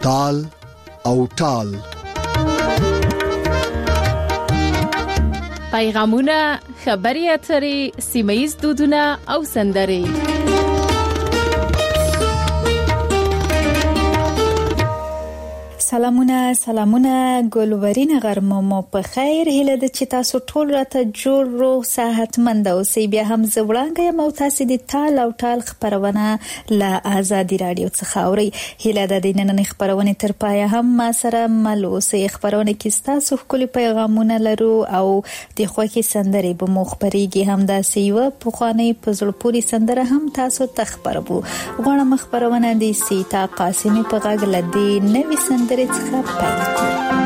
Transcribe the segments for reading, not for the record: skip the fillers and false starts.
تال او ټال. پیغامونه، خبري اترې، سیمه‌ییز دودونه او سندرې. سلامونه ګلورین غرمه مو په خیر. هیله ده چې تاسو ټول راته جوړ روغ صحتمند اوسئ. بیا هم زه وړاندې یم او تاسو د تال او ټال خبرونه له آزادي رادیو څخه اورئ. هیله ده د نننۍ خبرونه تر پایه هم ما سره مل اوسئ. خبرونه کې تاسو خپل پیغامونه لرو او د خوښي سندرې به مو خبريږي. هم دا سیوه په خواني په زړه پوري سندره هم تاسو تخبربو. غواړم خبرونه د سیتا قاسمی په غږ لدی نوې سندره څخه پیل کړو.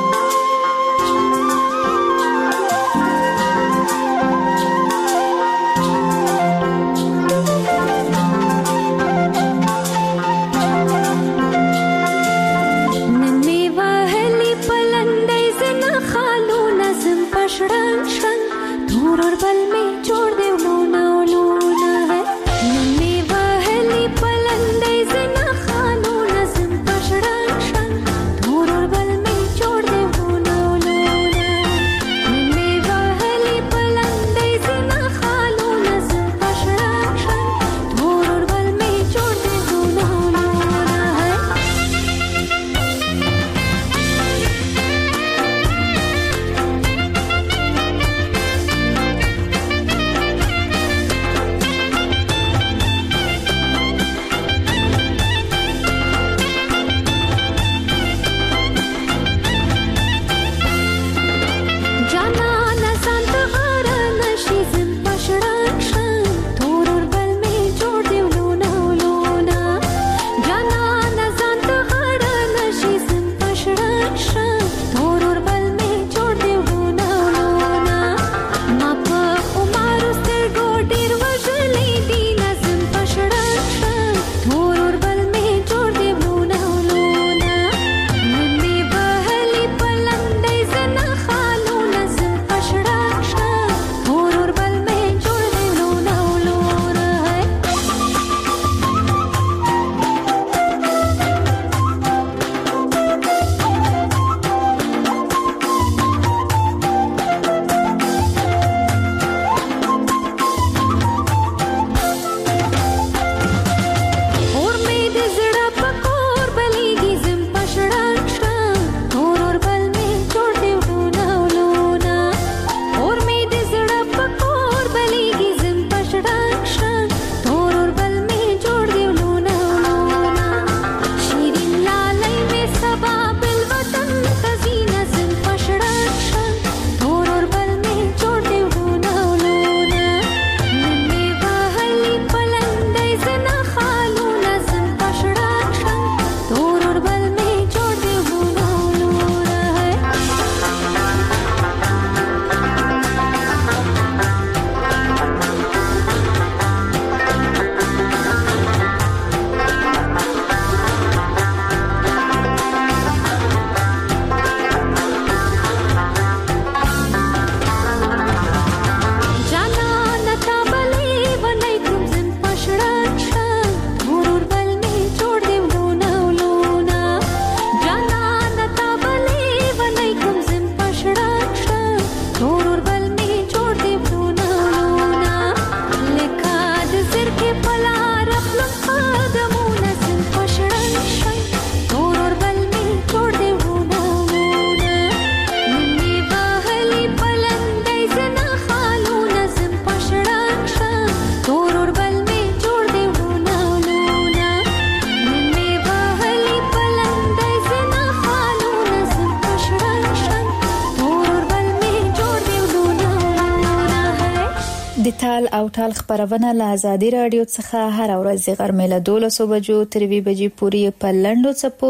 د تال او ټال خبرونه له آزادي رادیو څخه هر ورځ غرمه له 12 بجو تر 2 بجې پورې په لندو چپو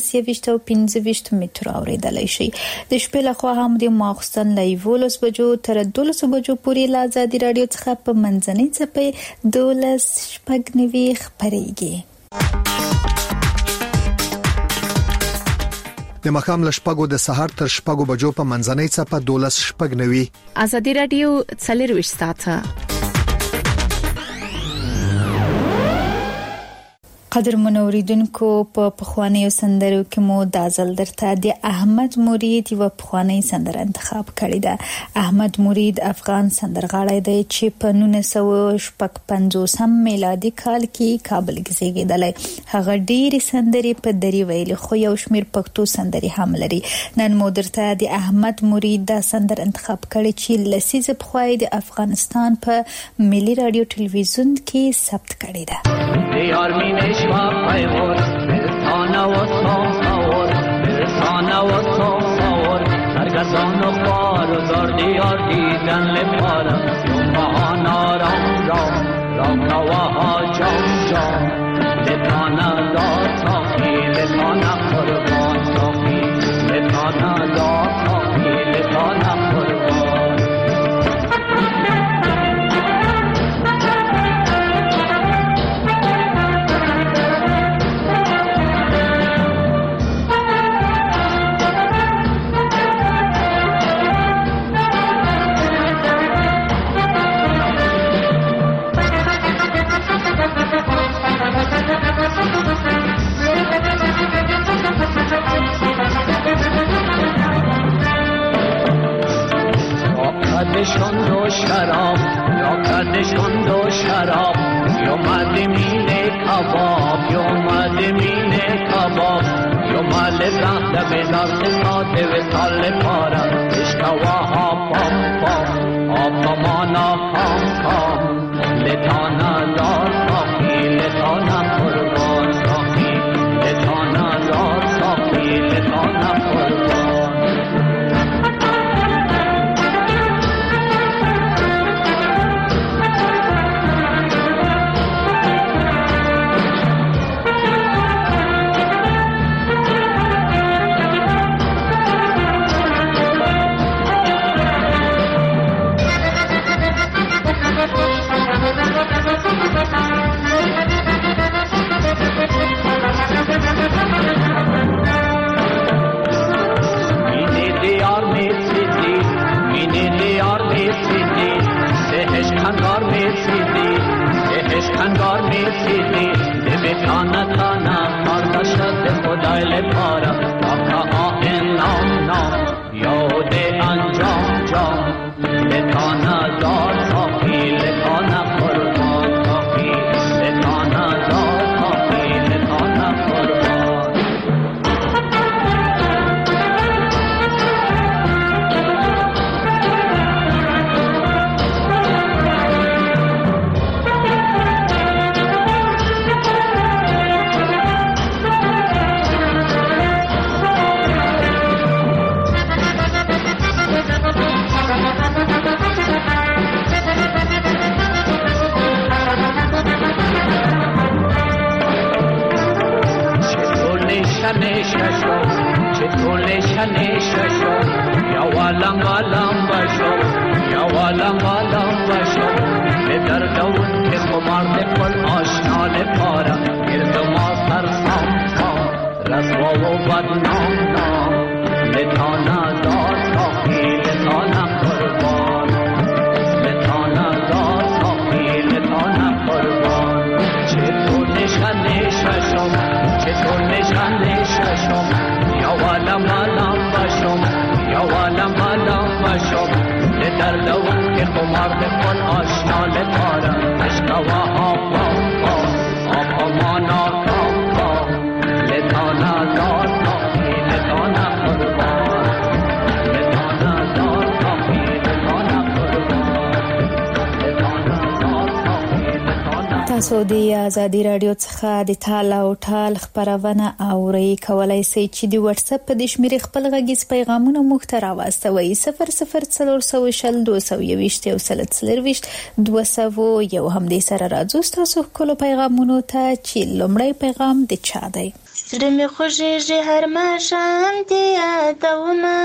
1925 متر اوریدلای شي. د شپې له خوا هم د ماخستن له 12 بجو تر 12 بجو پورې له آزادي رادیو څخه په منځنۍ چپې 12 شپږنوي خبريږي. د مخام له شپږو د سحر تر شپږو بجو په منځنۍ چپه 12 شپږنوي. آزادي رادیو څلروي ساعته. قدر منوریدونکو په پخوانی سندرو کې مو دازل درته د احمد مرید یو پخوانی سندره انتخاب کړی ده. احمد مرید افغان سندرغاړی دی چې په 1955 میلادي کال کې کابل کې زیږیدلی. هغه ډېری سندرې په دری ویلي خو یو شمیر پښتو سندرې هم لري. نن مو درته د احمد مرید دا سندر انتخاب کړی چې لسیزه پخوای د افغانستان په ملي رادیو ټلویزیون کې ثبت کړی ده. دیار می نشوا پیور برسانه و ساور برسانه و ساور سرگزان و خوار و دار دیار دیدن لپارم یومهانا رام رام رام نواها جام جام لطانه دار ساخی لطانه قربان ساخی لطانه دار ساخی لطانه قربان. کدشون دو شراب یا کدشون دو شراب یا مدمین کباب یا مدمین کباب یا مال زخت بیدار ساده و سال پارا اشتواها پام پام آپامانا کام کام لطانا دار ساخی لطانا قربان ساخی لطانا دار ساخی لطانا قربان. تاسو د آزادي رادیو څخه د تال او ټال خبرونه اورئ. کولای شئ چې د واتس اپ په شمیرې خپل غږیز پیغامونه مخ ته راوستوئ 00420 220 200 هم دې سره راځو تاسو خپل پیغامونو ته چې لومړی پیغام د چا دی. زړه مې خوږېږي هر ماښام دې یادومه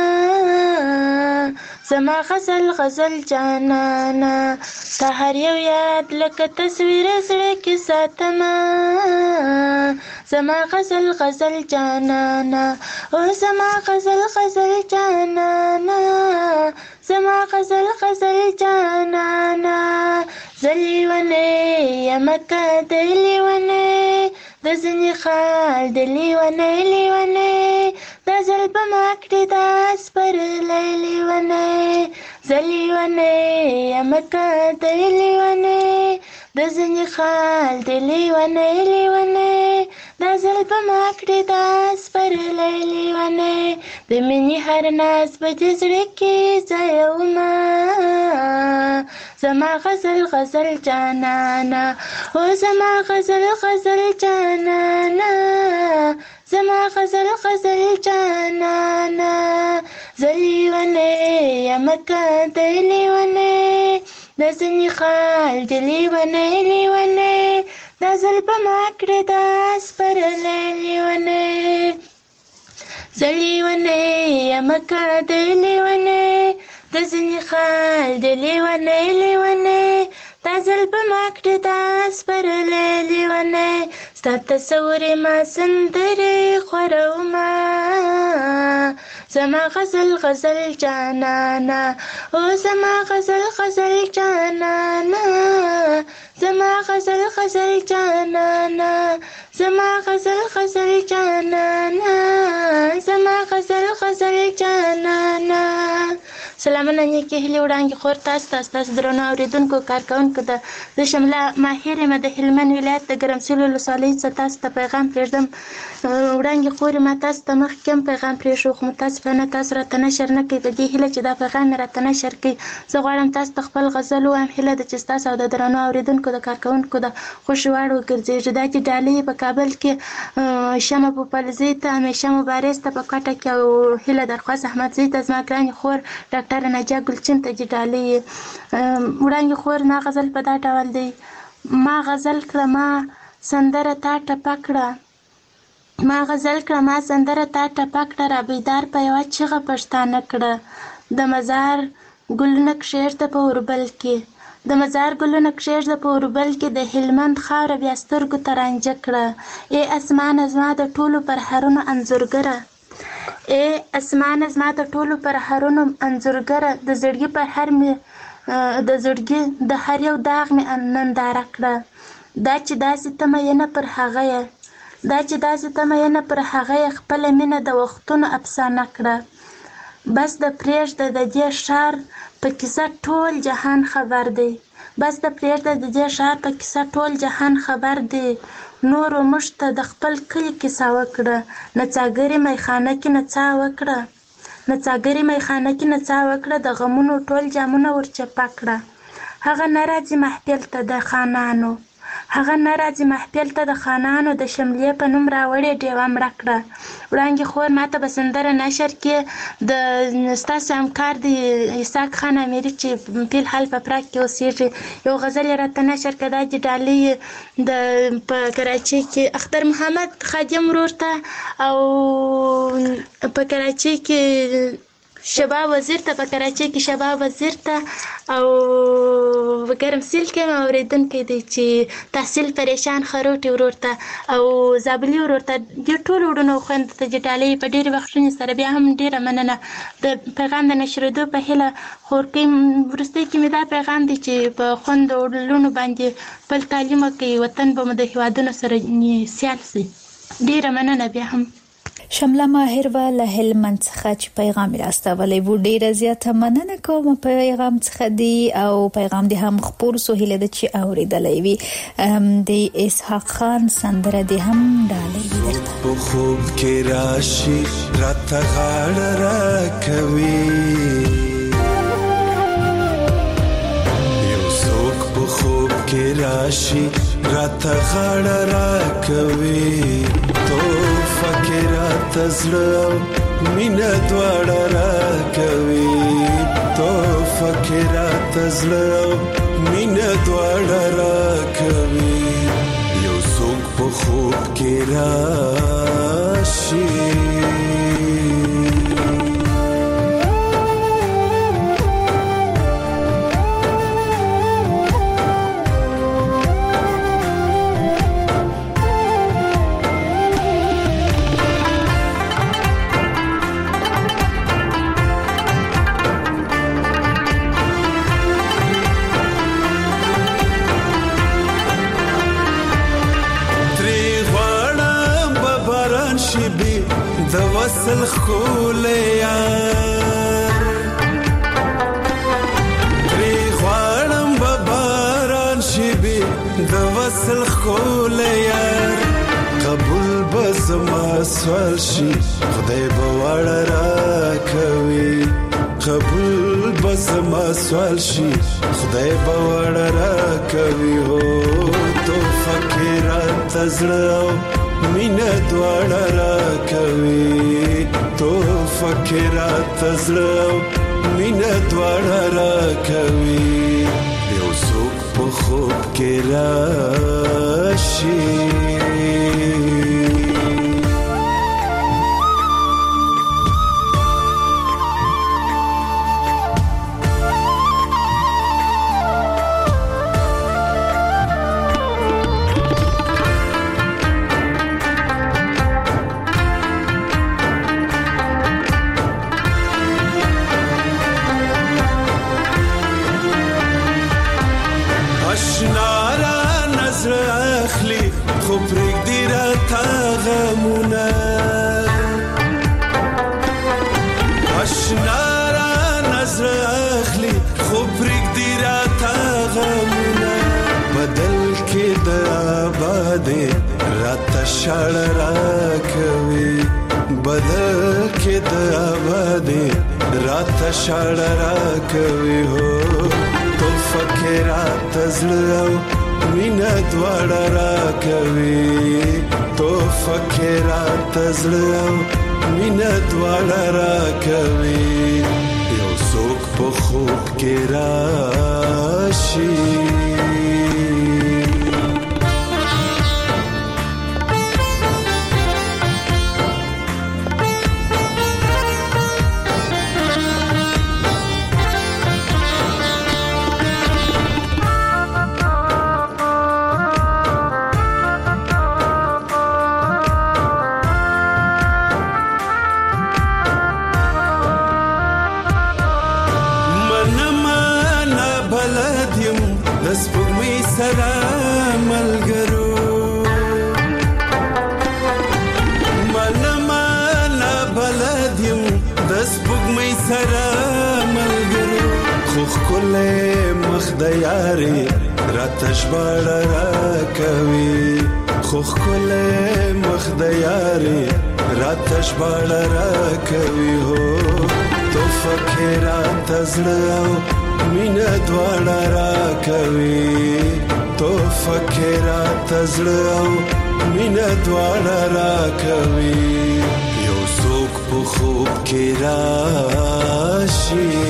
زما غزل جانانه سهار یو یاد لکه تصویر زړه کې ساتمه زما غزل جانانه او زما غزل جانانه زما غزل جانانه زلیونه یمکه دلیونه د د ځینې خال د لیونی لیونی دا ځل به ما کړې دا سپرلی لیونی زه لیونی یم که دی لیونی د ځینې خال د لیونی لیونی دا ځل به ما کړې دا سپرلی لیونی د مینې هر ناز به د زړه کې ځایومه زما غزل غزل جانانا او زما غزل غزل جانانا زما غزل غزل جانانا زه لیونی یم که دی لیونی د ځینې خال د لیونی لیونی دا ځل به ما کړې دا سپرلی لیونی زه لیونی یم که دی لیونی د ځینې خال د لیونی لیونی دا ځل به ما کړې دا سپرلی لیونی ستا تصور ما سندرې خورومه زما غزل غزل جانانا او زما غزل غزل جانانا زما غزل غزل جانانا زما غزل غزل جانانا زما غزل غزل جانانا سلامونه نیکې هیلې وړاندې خور تاسو ته ستاسو درنو اورېدونکو کارکوونکو ته زه شمله ماهر یم د هلمند ولایت د ګرمسیر ولسوالۍ څخه تاسو ته پیغام پرېږدم وړاندې خور ما تاسو ته مخکې هم پیغام پرېښود خو متاسفانه تاسو راته نشر نه کوئ په دې هیله چې دا پیغام مې راته نشر کوي زه غواړم تاسو ته خپل غزل ووایم هیله ده چې ستاسو او د درنو اورېدونکو د کارکوونکو د خوښې وړ وګرځېږي دا چې ډالۍ په کابل کې شمه پوپلزۍ ته همیشه مبارز ته په کوټه کې او هیله درخواست احمدزۍ ته زما ګرانې خور ډاکټره نجیه ګلچین ته چې ډالۍ وړاندې خور ما غزل په دا ډول دی ما غزل کړه ما سندره تا ټپه کړه ما غزل کړه ما سندره تا ټپه کړه را بیدار په یوه چیغه پښتانه کړه د مزار ګلونه کښېږده په اوربل کې د مزار ګلونه کښېږده په اوربل کې د هلمند خاوره بیا سترګو ته رانجه کړه ای اسمانه زما د ټولو پرهرونو انځورګره ای اسمانه زما د ټولو پرهرونو انځورګره د زړګي پرهر مې د زړګي د هر یو داغ مې ننداره کړه دا چې داسې ته مینه پر هغه یې دا چې داسې ته مینه پر هغه یې خپله مینه د وختونو افسانه کړه بس د پرېږده د دې ښار په کیسه ټول جهان خبر دی بس د پرېږده د دې ښار په کیسه ټول جهان خبر دی نورو موږ ته د خپل کلي کیسه وکړه نڅاګرې میخانه کې نڅا وکړه نڅاګرې میخانه کې نڅا وکړه د غمونو ټول جامونه ورچپه کړه هغه نه راځي محفل ته د خانانو هغه نه راځي محفل ته د خانانو د شملې په نوم راوړې ډیوه مړه کړه وړاندې خور ماته به سندره نشر کې د ستاسو همکار د اسحاق خان امیري چې فی الحال په پراګ کې اوسېږي یو غزل یې راته نشر کړه دا چې ډالۍ د په کراچۍ کې اختر محمد خادم ورور ته او په کراچۍ کې شباب وزیر ته په کراچۍ کې شباب وزیر ته او په ګرمسیر کې مې اورېدونکی دی چې تحصیل پریشان خروټي ورور ته او زابلي ورور ته دې ټولو وروڼو او خویندو ته چې ډالۍ په ډېرې بخښنې سره بیا هم ډېره مننه د پیغام د نشرېدو په هیله خورکۍ وروستۍ کې مې دا پیغام دی چې په خویندو لوڼو باندې خپل تعلیم وکړي وطن به مو د هېوادونو سره سیال شي ډېره مننه بیا هم شمله ماهر و له هلمند څخه چې پیغام راستولی و ډیره زیاته مننه کوم پیغام څخه دی او پیغام دی هم خپور سو هیله ده چې اوریدلی وي د اسحاق خان سندره دی هم ډالۍ درته په خوب کې راشي راته غاړه راکوي یو څوک په خوب کې راشي راته غاړه راکوي فکرات زلو مینه دواړه راکوي تو فکرات زلو مینه دواړه راکوي یو څوک په خوب کې راشي غواړي شبي د وصل خولیا پری خوانم بباران شبي د وصل خولیا قبول بزما سوال شي خدای بوړ را کوي قبول بزما سوال شي خدای بوړ را کوي هو تو فکرات زړه مینه دواړه را کوي تو فکرات زړه مینه دواړه را کوي یو څوک په خوب کې راشي شړ را کوي بدل کې د آبادي رات شړ را کوي هو تو فکرات زړه مینه دواړه را کوي تو فکرات زړه مینه دواړه را کوي یو څوک په خوب کې راشي یاري راتش بړ را کوي خو خل مخ د یاري راتش بړ را کوي هو تو فکرات زړه مینه دواړه را کوي تو فکرات زړه مینه دواړه را کوي یو څوک په خوب کې راشي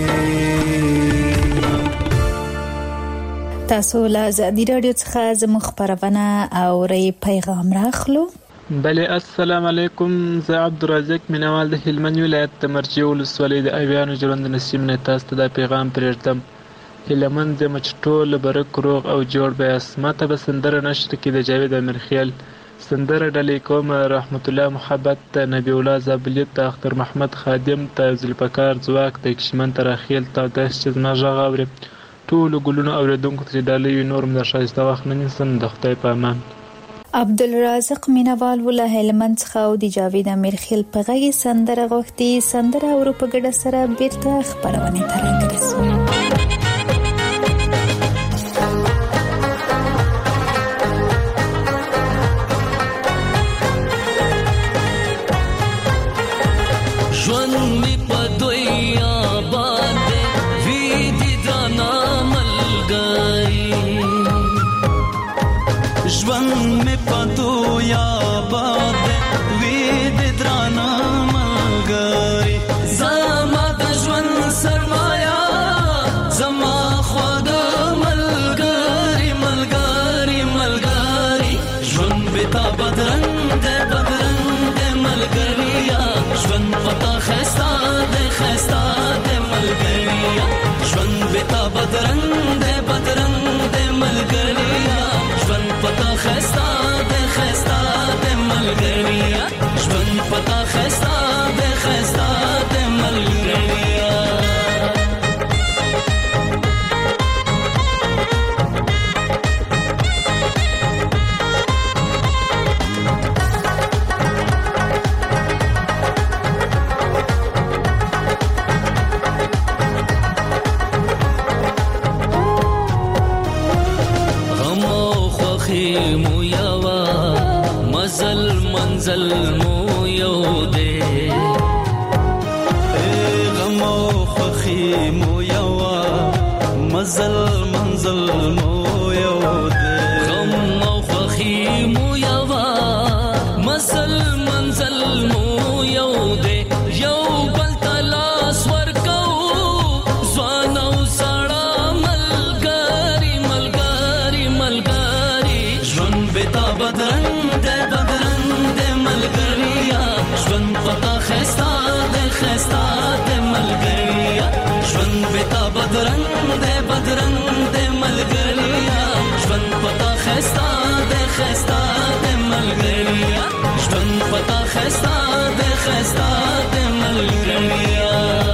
تاسو له ازادي رادیو څخه زموږ خبرونه او ری پیغام راخلو. بله السلام علیکم، زه عبدالرزاق مینوال د هلمند ولایت د مرجې ولسوالۍ د اویانو ژوند نسیم نه تاسو ته دا پیغام پرېږدم. هیلهمند یم چې ټول برک روغ او جوړ به یاست. ماته به سندره نشته کې د جاوید امیرخیل سندره ډالۍ کوم. رحمت الله محبت ته، نبی الله زابلیت ته، اختر محمد خادم ته، ذوالفقار ځواک ته، کشمن تراخیل ته، داسې چې زما غږ اوري ټولو ګلونو اوریدونکو ته ډالۍ وي. نور م د ښایسته وخت نه نیسم. د خدای په امان. عبدالرزاق مینوال ولا هلمند څخه او د جاوید امیرخیل په غږی سندره غوښتي. سندره اورو په ګډه سره بیرته خبرونه ته راګرځو. ژوند می په دوی آباد وی دي درنا ملګری، ژوند می په دوی آباد وی دي درنا ملګری، زما د ژوند سرمایا زما خود ملګری ملګری ملګری، ژوند به تا بدرنګ ده بدرنګ ده ملګریا، ژوند پتا خستا ده خستا ده ملګریا، ژوند به تا بدرنګ ده بدرنګ ده ملګریا، ژوند پتا خستا ده خستا ده ملګریا، ژوند پتا خستا ده خستا مزل منزل مو یو دی غم او خوخي مو یو مزل منزل مو یو دی غم او خوخي مو یو مزل منزل مو یو دی یو بل تلاس ورکو ځوان او سړا ملګری ملګری ملګری ژوند بتا بدرنګ دې بدرنګ دې ملګریا ژوند پتا خستا دې خستا دې ملګریا ژوند بتا بدرنګ دې بدرنګ دې ملګریا ژوند پتا خستا دې خستا دې ملګریا ژوند پتا خستا دې خستا دې ملګریا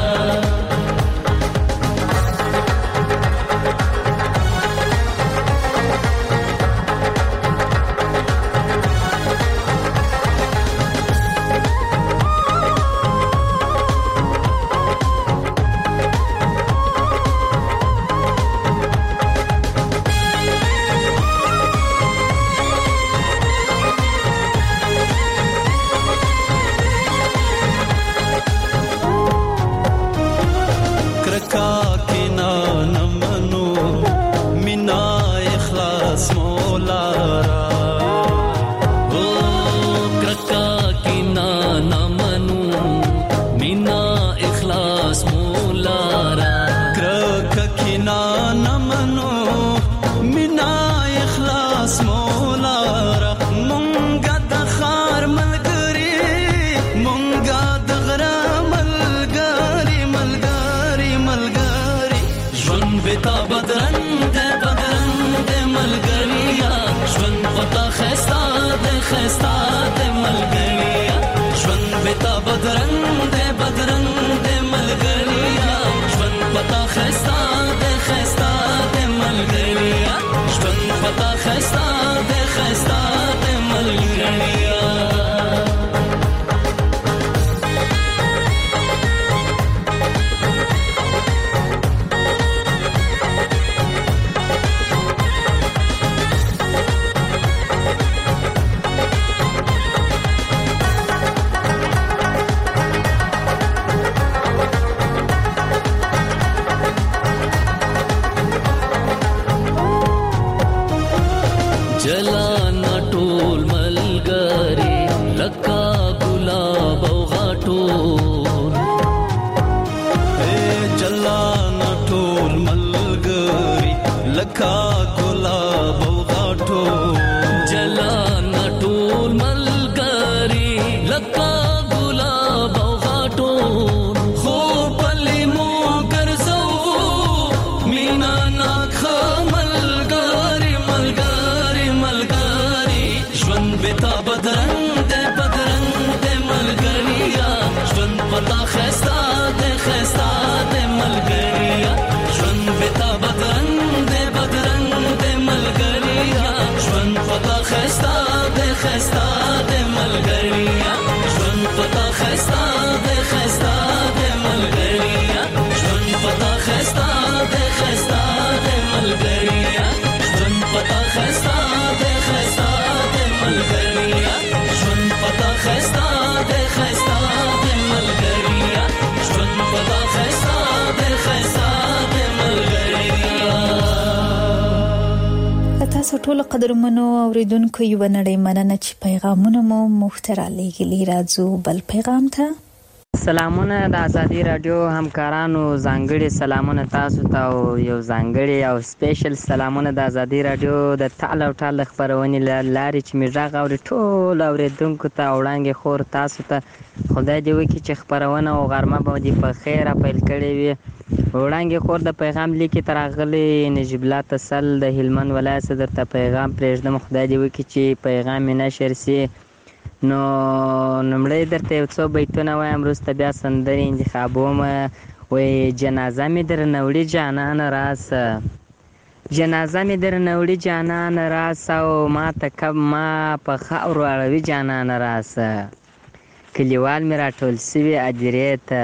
تاسو ټول قدرمنو اوریدونکو یو نړۍ مننه چې پیغامونه مو مختره لګلی راځو بل پیغام ته سلامونه د ازادي رادیو همکارانو ځانګړي سلامونه تاسو ته او یو ځانګړي او سپیشل سلامونه د ازادي رادیو د تعال او تعال خبرونه لاري چې میږه غوړي ټول اوریدونکو ته وړاندې خور تاسو ته خدای دې وکړي چې خبرونه او غرمه به دې په خیر پیل کړي وي وړاندې خور د پیغام لیکي ترغلي نجیب الله تسل د هلمند ولایت صدر ته پیغام پرېږدم خدای دې وکړي چې پیغام نشر سي نو نمړې درته یو څو بیتونه وایم وروسته بیا سندرې انتخابوم وای جنازه مې درنه وړي جانان راسه جنازه مې درنه وړي جانان راسه او ما ته کب ما په خاورو اړوي جانان راسه کلیوال مې راټول سوي هدیرې ته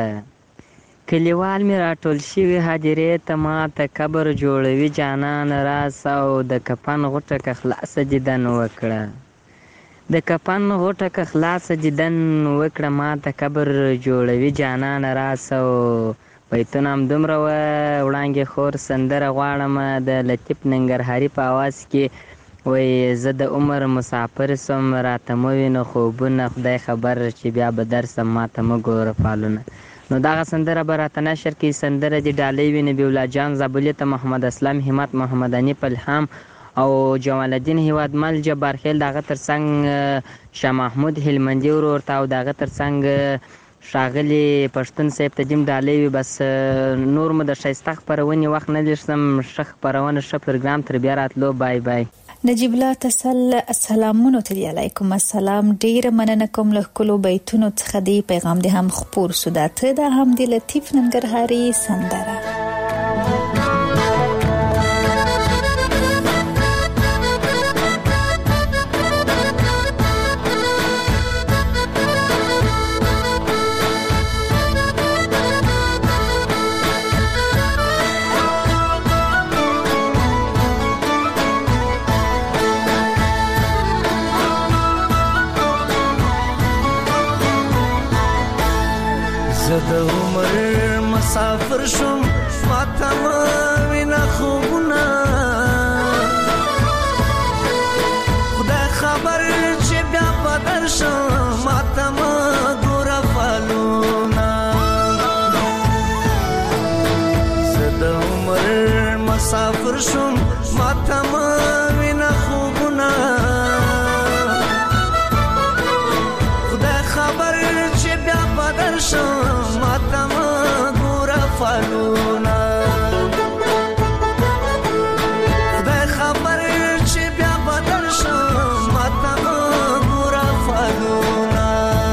کلیوال مې راټول شوي هدیرې ته ما ته قبر جوړوي جانان راسه او د کفن غوټه که خلاصه دیدن وکړه د کفن غوټه که خلاصه دیدن وکړه ماته قبر جوړوي جانان راسه او بیتونه هم دومره وړانګې خور سندره غواړم د لطیف ننګرهاري په اواز کې وایي زه د عمر مسافر سم راته مه وینه خوبونه خدای خبر چې بیا به درسم ماته مه ګوره فالونه. نو دغه سندره به راته نشر کړي. سندره د ډالۍ وي نبي الله جان زابلي ته محمد اسلام همت محمد انیف الهام او جمال الدین هیوادمل جبار خیل دغه ترڅنګ شاه محمود هلمندي ورور ته او دغه ترڅنګ ښاغلي پښتون صاحب ته دیم ډالۍ وي. بس نور مو د ښایسته خپرونې وخت نه لرسم. ښه خپرونه ښه پروګرام تر بیا راتلو. بای بای. نجیب الله تسل سلامونو ته دی. علیکم السلام. ډیره مننه کوم له کلو بیتونو څخه دی پیغام دی هم خپور سودا ته دا هم دی لطیف ننګرهاري سندره. د عمر مسافر شم ماته ما وینا خوبونه خدای خبر چې بیا پدر شم ماته ما ګوره فالونه زه د عمر مسافر شم ماته ما وینا خوبونه خدای خبر چې بیا پدر شم فالونا خدای خبر چې بیا بدل شم ماته ګوره فالونا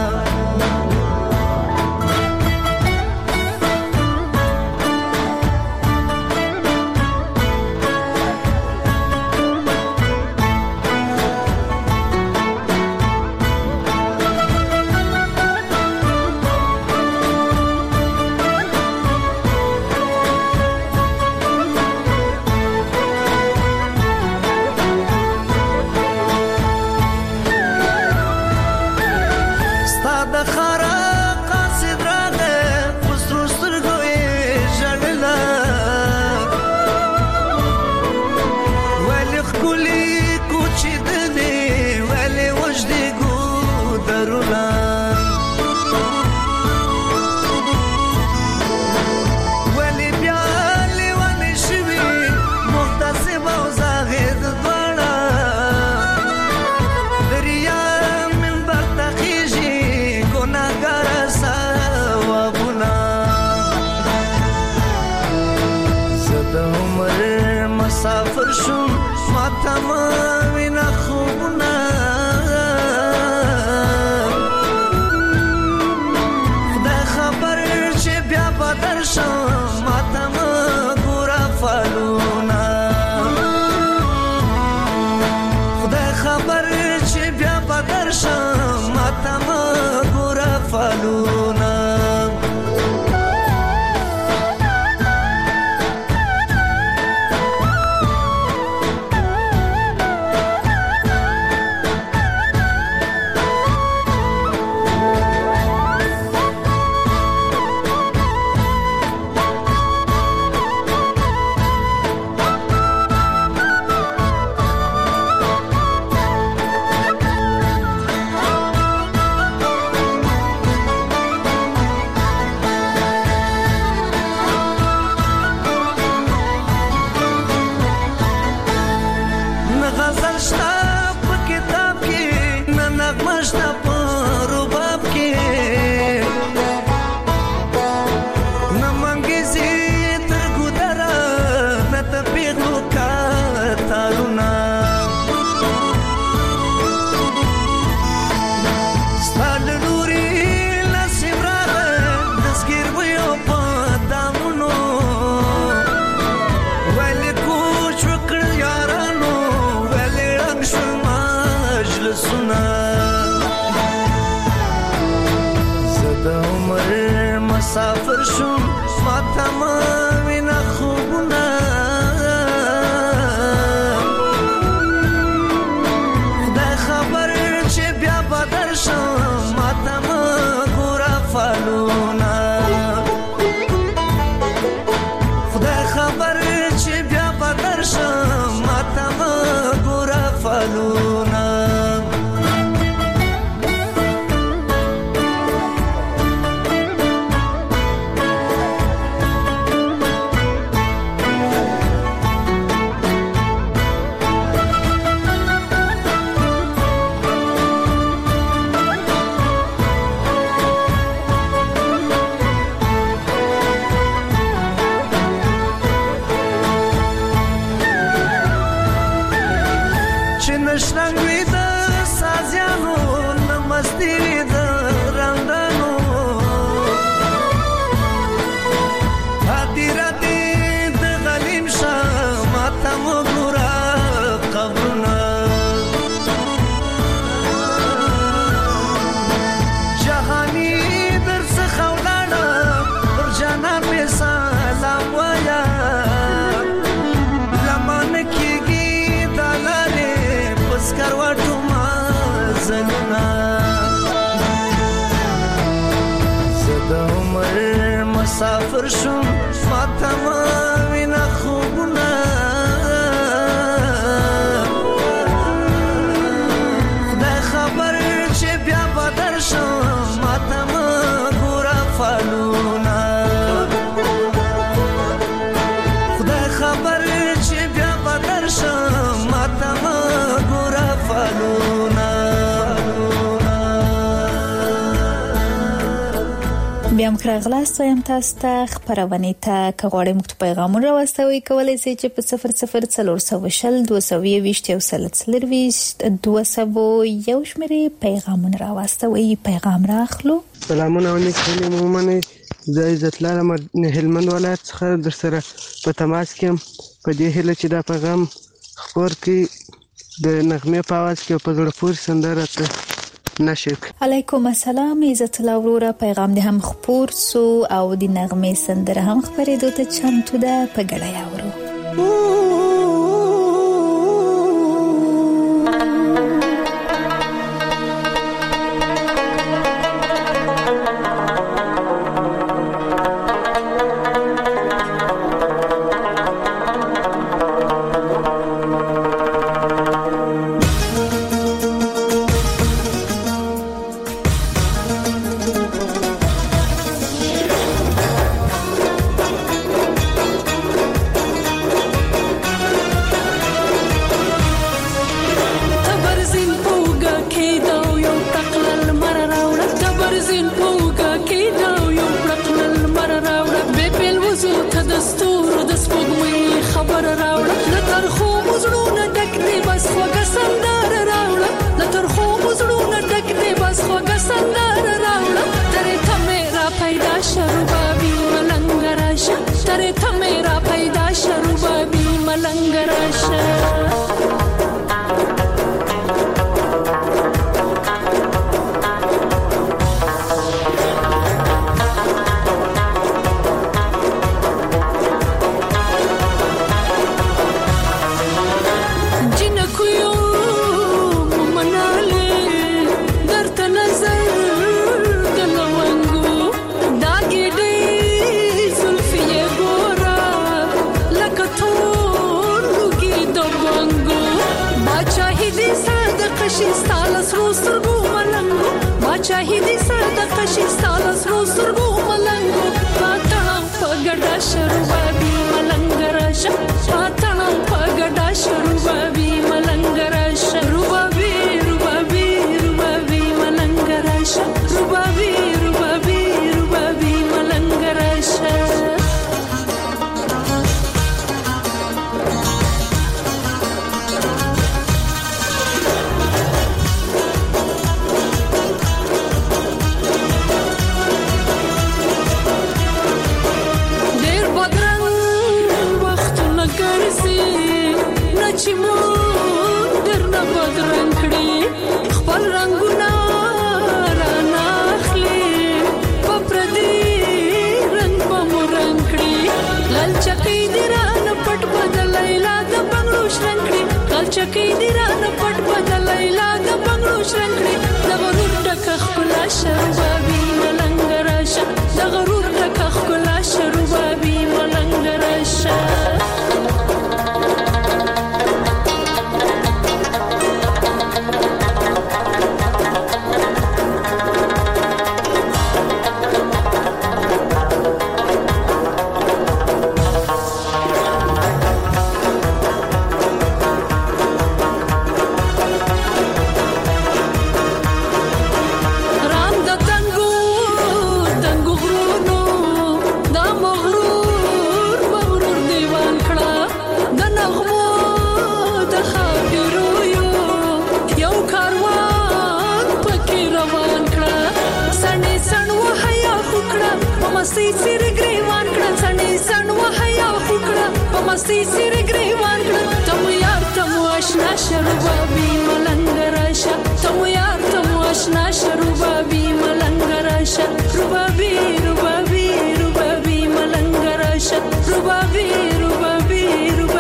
مسافر شم ماته ما وینا خوبونه خدای خبر چې بیا بدل شم ماته ما ګوره فالونه خدای خبر چې بیا بدل شم ماته ما ګوره فالونه مزلونه زه د عمر مسافر شوم ماته ما وینه خوبونه خدای خبر چې بیا به درشم ماته ما ګوره فالونه خدای خبر چې بیا به درشم ماته ما ګوره فالونه. بیا هم راغلاست وایم تاسو ته خپرونې ته که غواړئ موږ ته پیغامونه راواستوئ کولی شئ چې په 00402024 شمېرې پیغامونه راواستوئ. پیغام راخلو. سلامونه علیکم مومنه د عزت لاره هلمند ولایت څخه در سره په تماس کې یم په دې هیله چې دا پیغام خپور کړي د نغمې په आवाज کې په زړه پورې سندره ته نشک. علیکم السلام عزت الله وروره پیغام دې هم خپور سو او د نغمې سندره هم خپرېدو ته چمتو ده په ګډه یاورو.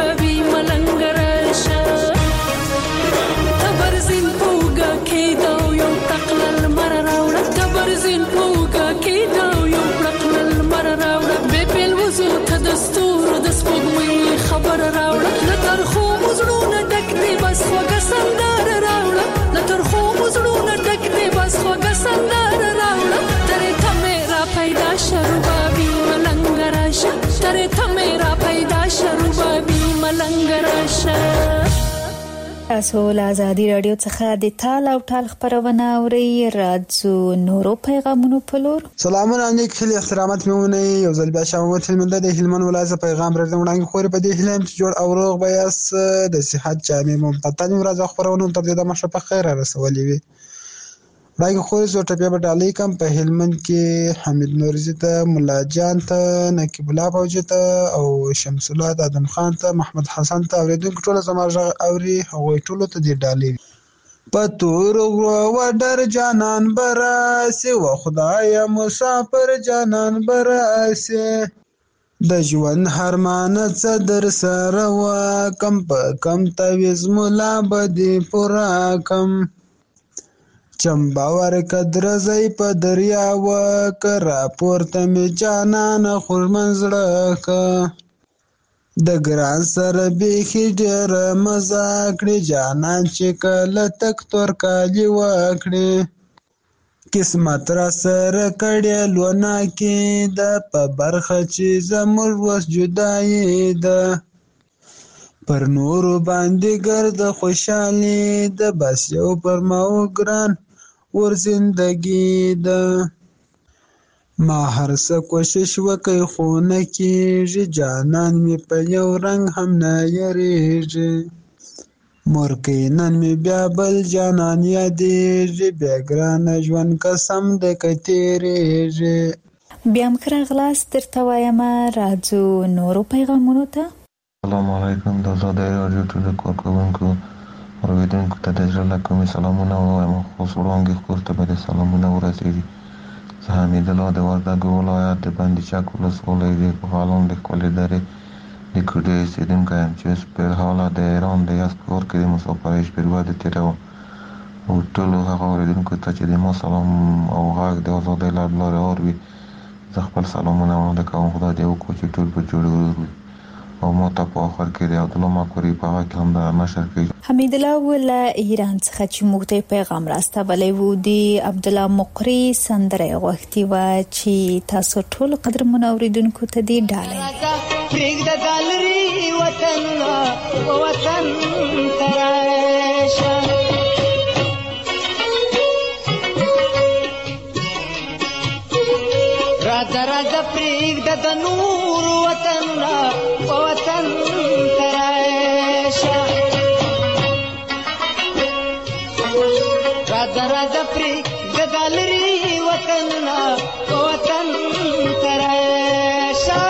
Tabarzin pouga ke do تاسو له ازادي رادیو څخه د تال او ټال خبرونه اورئ. راځو نورو پیغامونو په لور. سلامونه علیکم، خیلی احترامات میمونه. یو ځل بیا شامت هلمند د هلمند ولایت پیغام راځم وړاندې خوري په دې هلم چې جوړ او روغ بیاس د صحت جامع ممتاز ورځ خبرونه تر دې د مشه په خیر رسولې وي. راګه خو زه ټپه په ډالۍ کم په هلمند کې حمید نورزی ته، مولا جان ته، نقیب الله فوجي ته او شمس الله ادم خان ته، محمد حسن ته اوریدونکو ټول زموږ اوري هغه ټول ته دی ډالۍ. پتور و ډر جانان براسي و خدای مسافر جانان براسي د ژوند هرمان څه در سره و کم په کم تویز مولا بدی پورا کم چمباور کدرزی په دریا و کرا پورته می جانان خور منزړه ک د ګران سره بیخي ډیر مزه کړی جانان چې کله تک تور کالی وکړي قسمت را سره کړی لونه کې د په برخه چې زموږ وس جدایي ده پر نورو باندې ګرد خوشحالي د بس یو پر ماو ګران ور زندگی ده ما هر څه کوشش وکړ خو نه کېږي جانان مې په یو رنګ هم نه یریږي مورکې نن مې بیا بل جانان یادېږي بیا ګرانه ژوند قسم دی که تېرېږي. بیا هم ښه راغلاست درته وایم. راځو نورو پیغامونو ته. السلام علیکم. د ازادۍ راډیو ټولو کارکوونکو اوریدونکو ته د زړه له کومې سلامونه وایم. خصوص وړاندې کور ته مې د سلامونه ورسېږي. زه حمید الله د وردګو ولایت د بندي چک ولسوالۍ د کوهالان د ښکلې درې د کوډې اوسېدونکی یم چې اوس په حاله د ایران د یزدګُرد کې د مسافرۍ شپې ورځې تېروم. او ټولو هغه اوریدونکو ته چې د ما سلام او غږ د ازادۍ له لارې اوري زه خپل سلامونه وړاندې کوم. خدای دې وکړي چې ټول په جوړ ورور وي او ما ته په آخر کې د عبدالله مکوري په هغه کې هم د نشر کې حمید الله له ایران څخه چې موږ ته پیغام راستولی و د عبدالله مقری سندره غوښتې وه چې تاسو ټول قدرمنو اوریدونکو ته دې ډالۍ پرېږده ګالري وطنونه وطن ته راشه راځه راځه پرېږده د نور وطنونه وطن ته راشه راځه راځه پرېږده ګالري وطنونه وطن ته راشه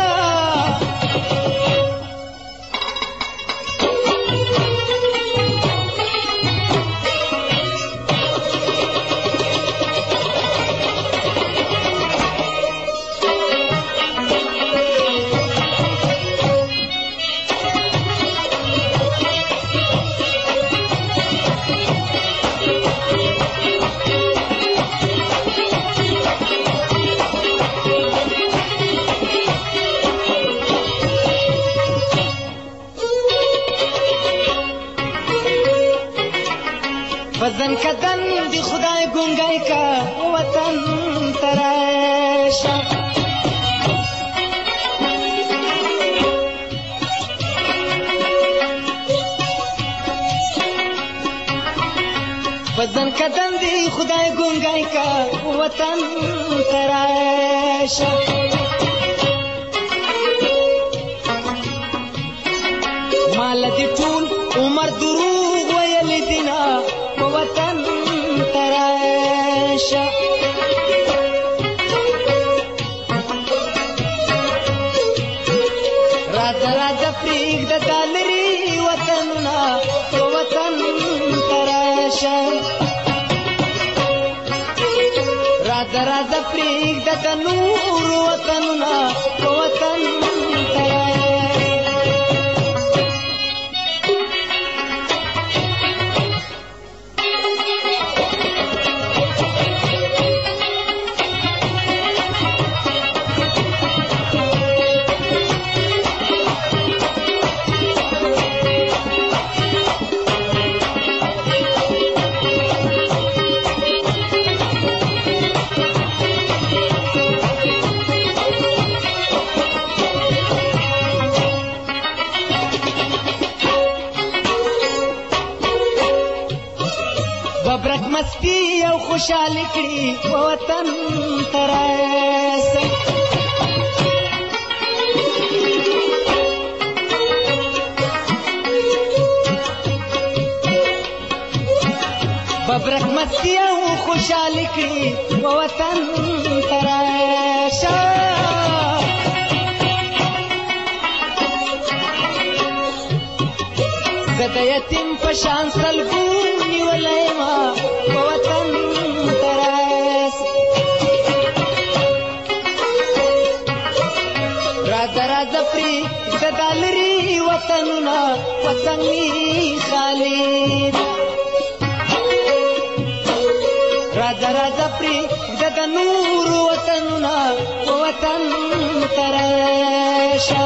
وطن کدن دی خدای گنگای کا وطن تراشه وطن کدن دی خدای گنگای کا وطن تراشه مال دی ټول عمر دروغ ویل دینا وطن تراشه راځه راځه پرېږده ګالري وطنونه وطن تراشه راځه راځه پرېږده د نور وطنونه وطن تراشه او خوشحالي کړي وطن ته راسه ببرک مستی او خوشحالي کړي وطن ته راشه زه د یتیم په شان سلګو نیولی ما وطن ته راسه راځه راځه پرېږده دا لرې وطنونه وطن مې خالي راځه راځه پرېږده د نورو وطنونه وطن ته راشه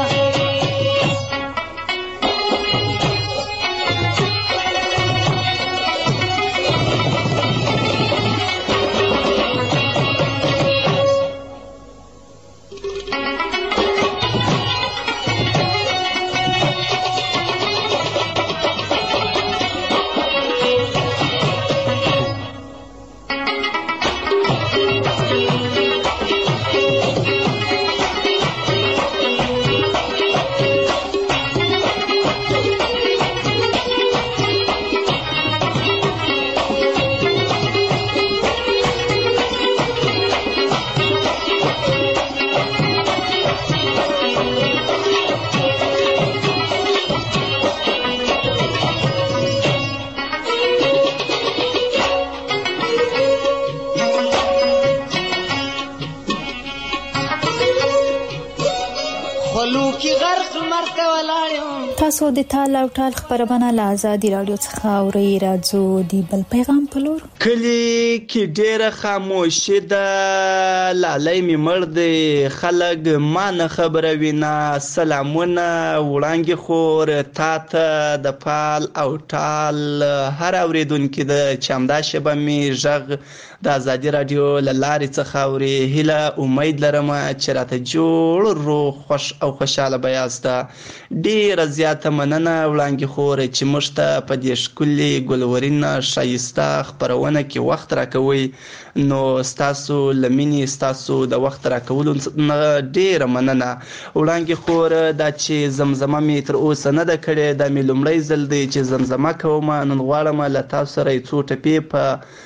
تاسو د تال او ټال خبرونه له آزادي رادیو څخه اورئ. راځو د بل پیغام په لور. کلی کې ډېره خاموشي ده، لالی مې مړ دی، خلک ما نه خبروي نه. سلامونه وړانګې خور تا ته د پال او ټال هر اورېدونکي ده چې همدا شیبه مې غږ د آزادي رادیو له لارې څخه اوري. هیله امید لرم چې راته جوړ روغ خوش او خوشحاله به یاست. ډېره زیاته مننه وړانګې خور چې موږ ته په دې ښکلې ګلورینه ښایسته خپرونه کې وخت راکوئ. نو ستاسو له مینې ستاسو د وخت راکولو نه ډېره مننه. وړانګې خور دا چې زمزمه مې تر اوسه نه ده کړې، دا مې لومړی ځل دی چې زمزمه کوم. نن غواړم له تاسو سره یې څو ټپې په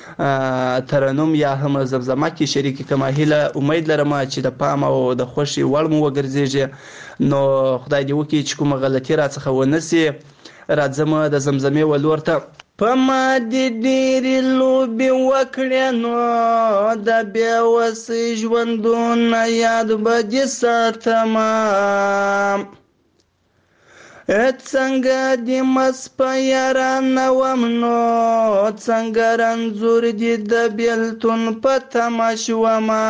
ترنم یا هم زمزمه کې شریکې کړم. هیله امید لرم چې د پام او د خوښې وړ مو وګرځېږي. نو خدای دې وکړي چې کومه غلطي راڅخه ونه سي. راځم د زمزمې ولور ته. په ما دې ډېرې لوبې وکړې نو د بې وسۍ ژوندونه یاد به دې ساتمه. څنګه دې مست په یارانه وم نو څنګه رنځور دې د بېلتون په تمه شومه.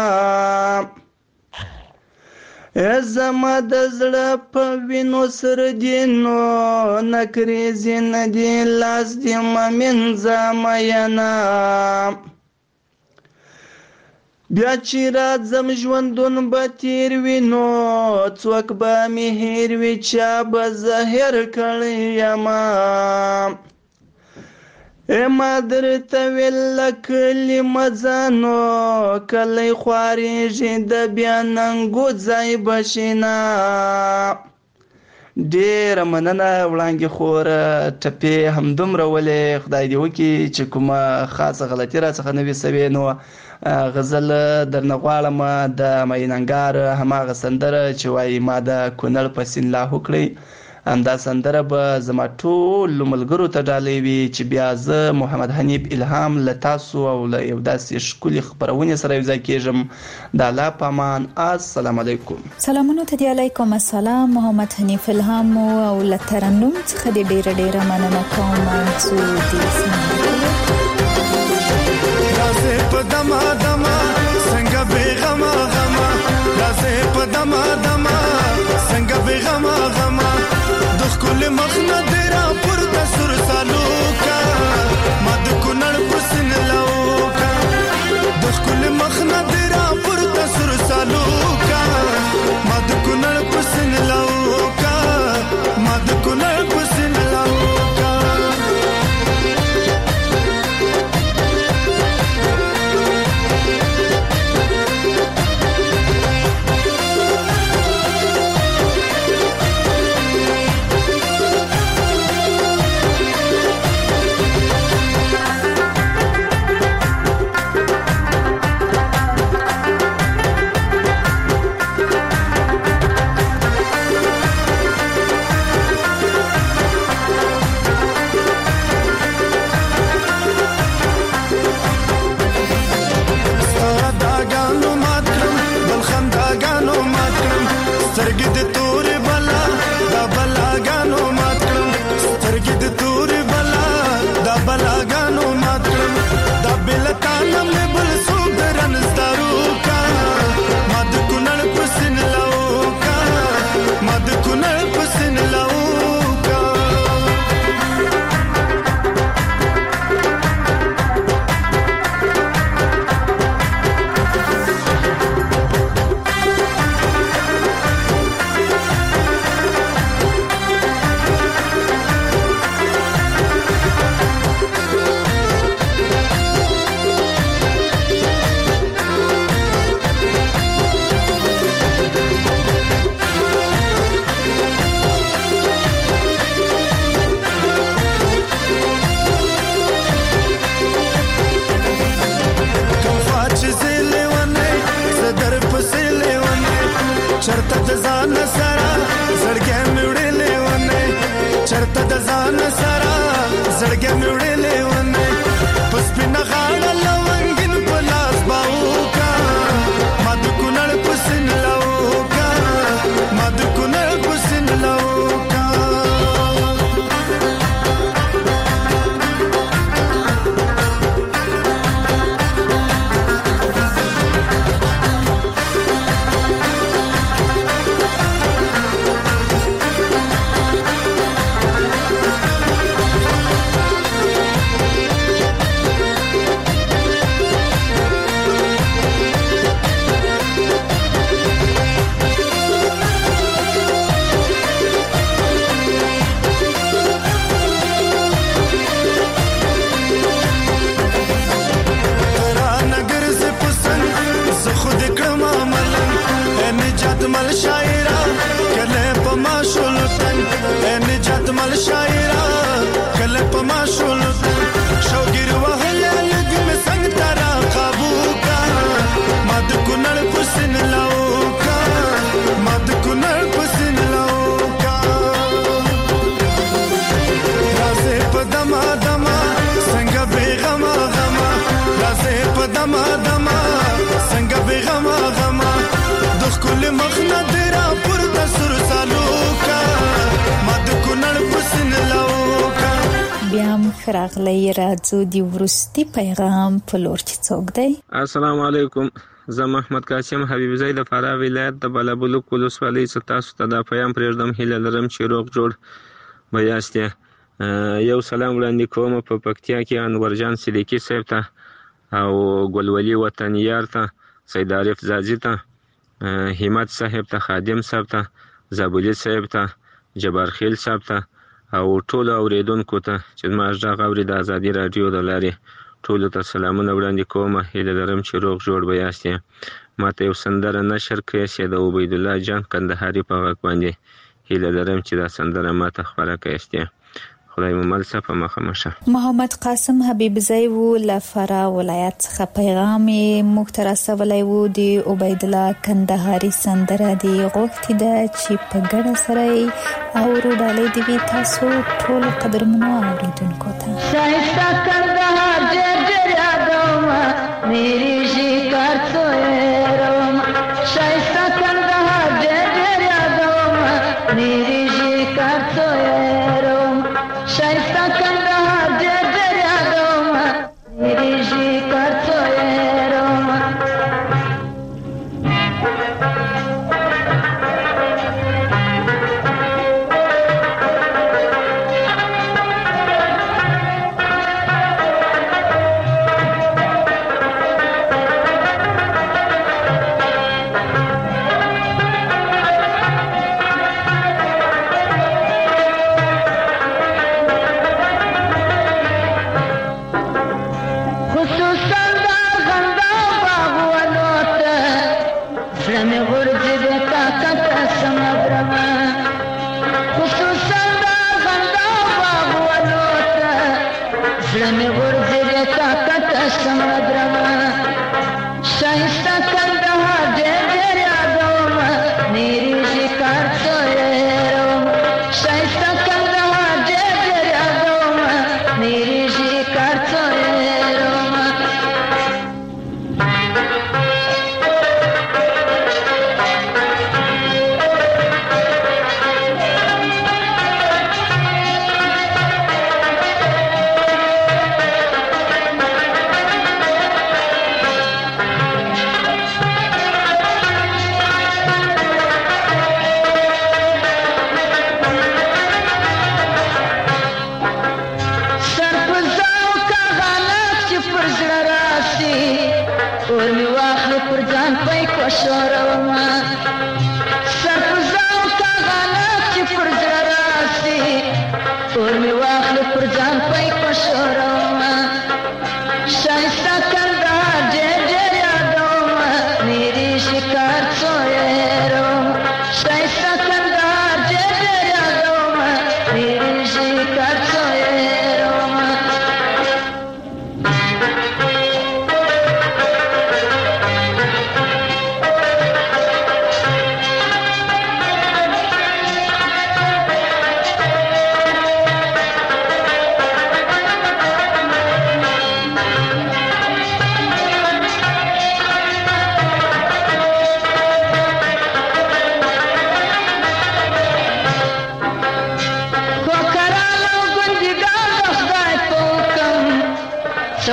زما د زړه په وینو سره دې نو نکریزې نه دې لاس دې مه مینځه مینه. بیا چې راځم ژوندون به تیر وي نو څوک به مې هېر وي چا به زه هېر کړی یمه. ما درته ویله کلي مه ځه نو کلی خوارېږي د بیا ننګو ځای به شینه. ډېره مننه وړانګې خور، ټپې همدومره ولې. خدای دې وکړي چې کومه خاصه غلطي راڅخه نه وي سوې. نو غزل درنه غواړم د میننګار هماغه سندره چې وایي ما د کونړ په سیند لاهو کړی. همدا سندره به زما ټولو ملګرو ته ډالۍ وي چې بیا زه محمد حنیف الهام له تاسو او له یو داسې ښکلې خپرونې سره یوځای کېږم. د الله په امان. السلام علیکم. سلامونه ته دی. علیکم السلام. محمد حنیف الهام او له ترنم څخه دې ډېره مننه کوم. رازه په دما دما څنګه بیغما غما، رازه په دما دما څنګه بیغما غما. د خپل مخ نه درا پورته سر سالوکا، ما د کونړ پسن لاوکا. د خپل مخ نه درا پورته سر سالوکا، ما د کونړ پسن لاوکا، ما د کونړ پسن لاوکا. چرته د ځان سره زړګې مې وړلې ونه چرته د ځان سره زړګې مې وړلې ونه پس پنه غاړه لونګین په لاس باوکا ما د کونړ پسن لاوکا ما د کونړ پسن لاوکا مل شاعرا کله پما شولتن ان جات مل شاعرا کله پما شولتن شوګر وهله لګم څنګه ترا قابو کا مد کونړ پسن لاوکا مد کونړ پسن لاوکا رازه پدما دما څنګه بیغما غما رازه پدما دما څنګه بیغما غما کل مخنا تیرا پورته سر سالوکا مد کونړ پسن لاوکا بیا هم راغلی راځو دی ورستی پیغام په لور چې څوک دی. السلام علیکم، زه محمد قاسم حبیب زئی د فراه ولایت د بلبلک ولسوالۍ څخه تاسو ته د پیغام پرېږدم. هیله لرم چې روغ جوړ به یاست. یو سلام وړاندې کوم په پکتیا کې انورجان صدیقي صاحب ته او ګلولي وطنیار ته، سید عارف زازي ته، همت صاحب ته، خادم صاحب ته، زابلی صاحب ته، جبار خیل صاحب ته او ټولو اوریدونکو ته چې زما غږ اوري د ازادي راډیو د لارې ټولو ته سلامونه وړاندې کوم. هیله لرم چې روغ جوړ به یاست. ماته یو سندره نشر کړئ چې د عبید الله جان کندهاري په غږ باندې. هیله لرم چې دا سندره ماته خپره کړئ. خدای مو مل صفه مخمشه. محمد قاسم حبیب زئی و لفرا ولایت څخه پیغام مخترسه ولای و دی عبید الله کندهاري سندره دی غوښتي ده چې په ګډه سره او روډالې دی تاسو ټول قدرمنو اوریدونکو ته. شایسته کندهار ډېر ډېر یادوم میری شکار څوېروم شایسته کندهار ډېر ډېر یادوم میری شکار څوېروم شایسته کندهار ډېر ډېر یادوم میری شکار څوېروم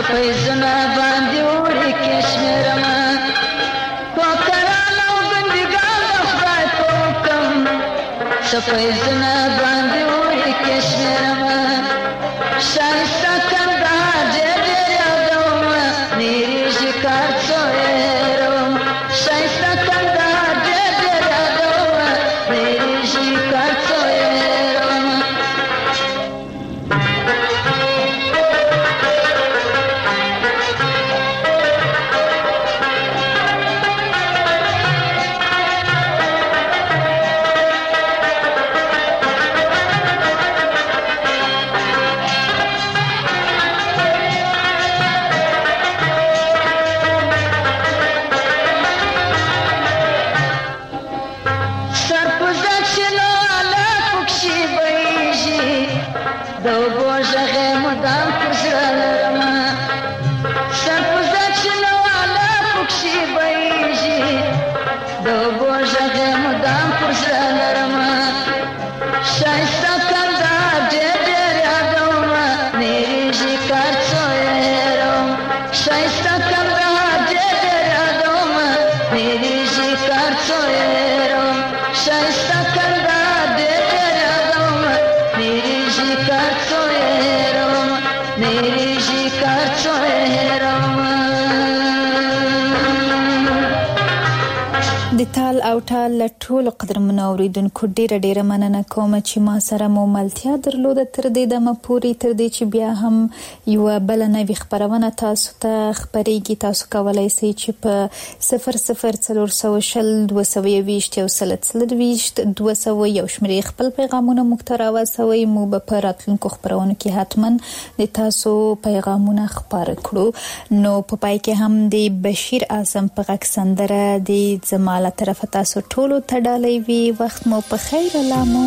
سپیزونه باندې وړي کشمیرما کوکرانو بندګان د خدای په حکم سپیزونه باندې وړي کشمیرما شایسته کندهار ډېر یادوم نیریږي کار څو هېروم شایسته کندهار ډېر یادوم نیریږي کار څو هېروم د تال او ټال له ټولو قدرمنو اوریدونکو ډیره مننه کوم چې ما سره مو ملتیا درلوده تر دې دمه پورې تر دې چې بیا هم یو بل نوې خبرونه تاسو ته خبرېږي تاسو کولای شئ چې په 0040 220 200 یو شمېرې خپل پیغامونه موږ ته راوړئ مو په راتلونکو خبرونو کې حتما د تاسو پیغامونه خبر کړو نو په پای کې هم د بشیر اعظم په غږ سندره د زماله طرف تاسو ټولو ته ډالۍ وي وخت مو په خیر لامو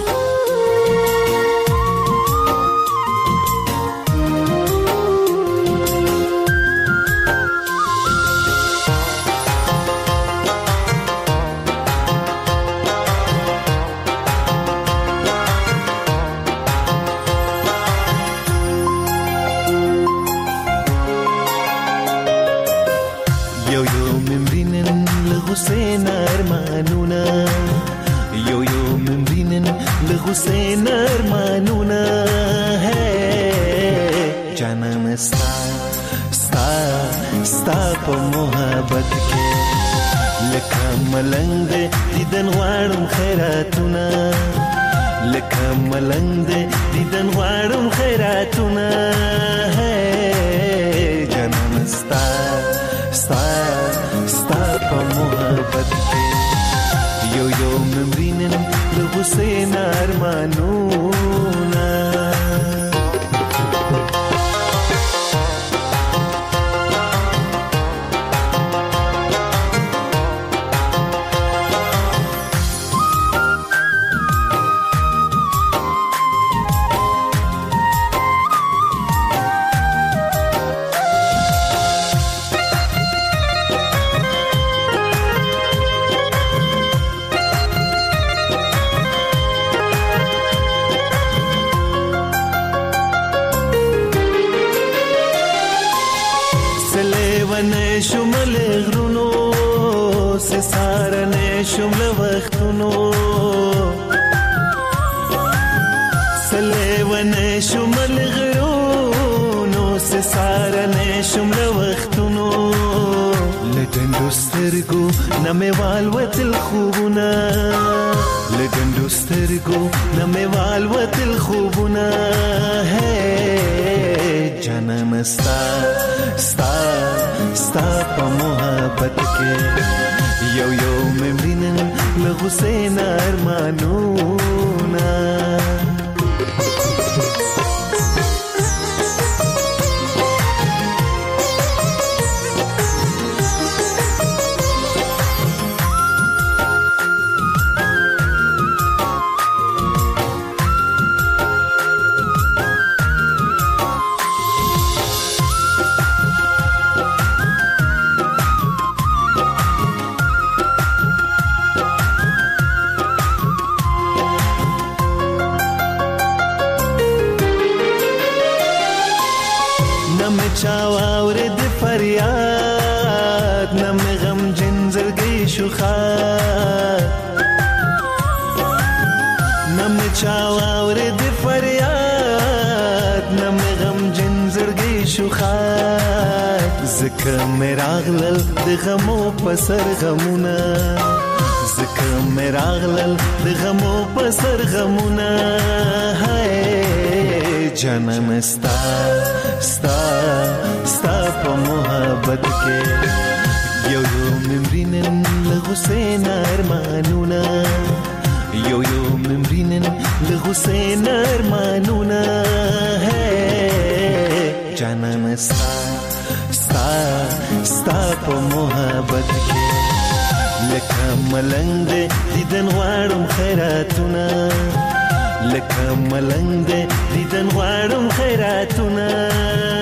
حسین ارمانونا یو ممرینن لحسین ارمانونا ہے جانم ستا په محبت کې لکه ملنګ دیدن غواړم خیراتونه لکه ملنګ دیدن غواړم خیراتونه ہے جانم ستا په محبت کې یو ممرینن له حسین ارمانونا شمل غرونو سسارنه شمل وختونو سلیونه شمل غرونو سسارنه شمل وختونو لډندو سترګو نموال وتل خوبونه لډندو سترګو نموال وتل خوبونه ہے جنم ستا په محبت کې یو ممرینن له حسین ارمانونا نم غم جنزرګي شوخه نم چاور د فریاد نم غم جنزرګي شوخه زکه مراغلل د غمو پسر غمونه زکه مراغلل د غمو پسر غمونه هاي جانم ستا ستا ستا په محبت کې یو یو ممرینن له حسین ارمانونه یو یو ممرینن له حسین ارمانونه جانم ستا ستا ستا په محبت کې لکه ملنګ دیدن غواړم خیراتونه لکه ملنګ دیدن غواړم خیراتونه